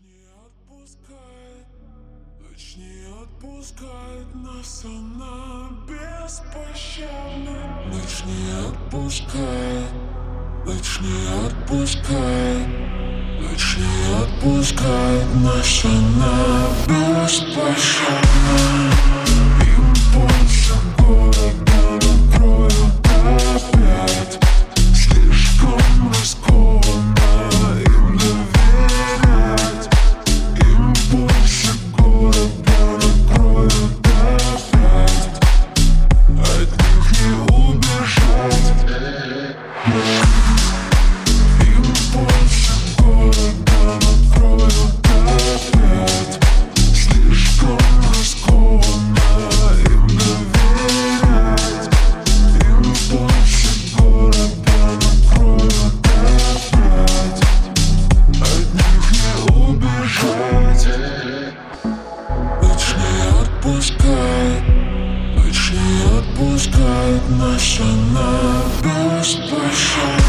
Ночь не отпускает нас, она беспощадна. Ночь не отпускает, ночь не отпускает, ночь не отпускает нас, она беспощадна. Импульсы города накроют опять. Слишком рискованно им доверять. Импульсы города накроют опять. От них не убежать. Импульсы города накроют опять. Слишком рискованно им доверять. Импульсы города накроют опять. От них не убежать. Ночь не отпускает, ночь не отпускает нас, она беспощадна.